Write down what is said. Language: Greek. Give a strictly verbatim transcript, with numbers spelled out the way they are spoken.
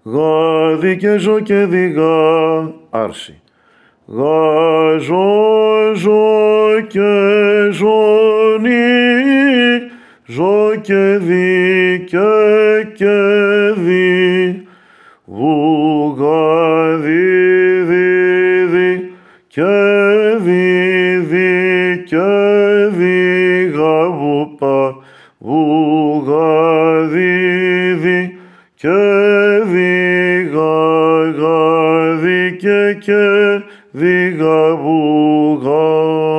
Γαδι και ζω και διγά, άρση. Γα, ζω, ζω και ζωνή, ζω και δι και και δι. Βουγα, δι, δι, δι, και δι, δι, και δι, γα, βουπα, βουγα, δι, δι, και δι, γα, γα, δι, και και δι, γα, βουγα.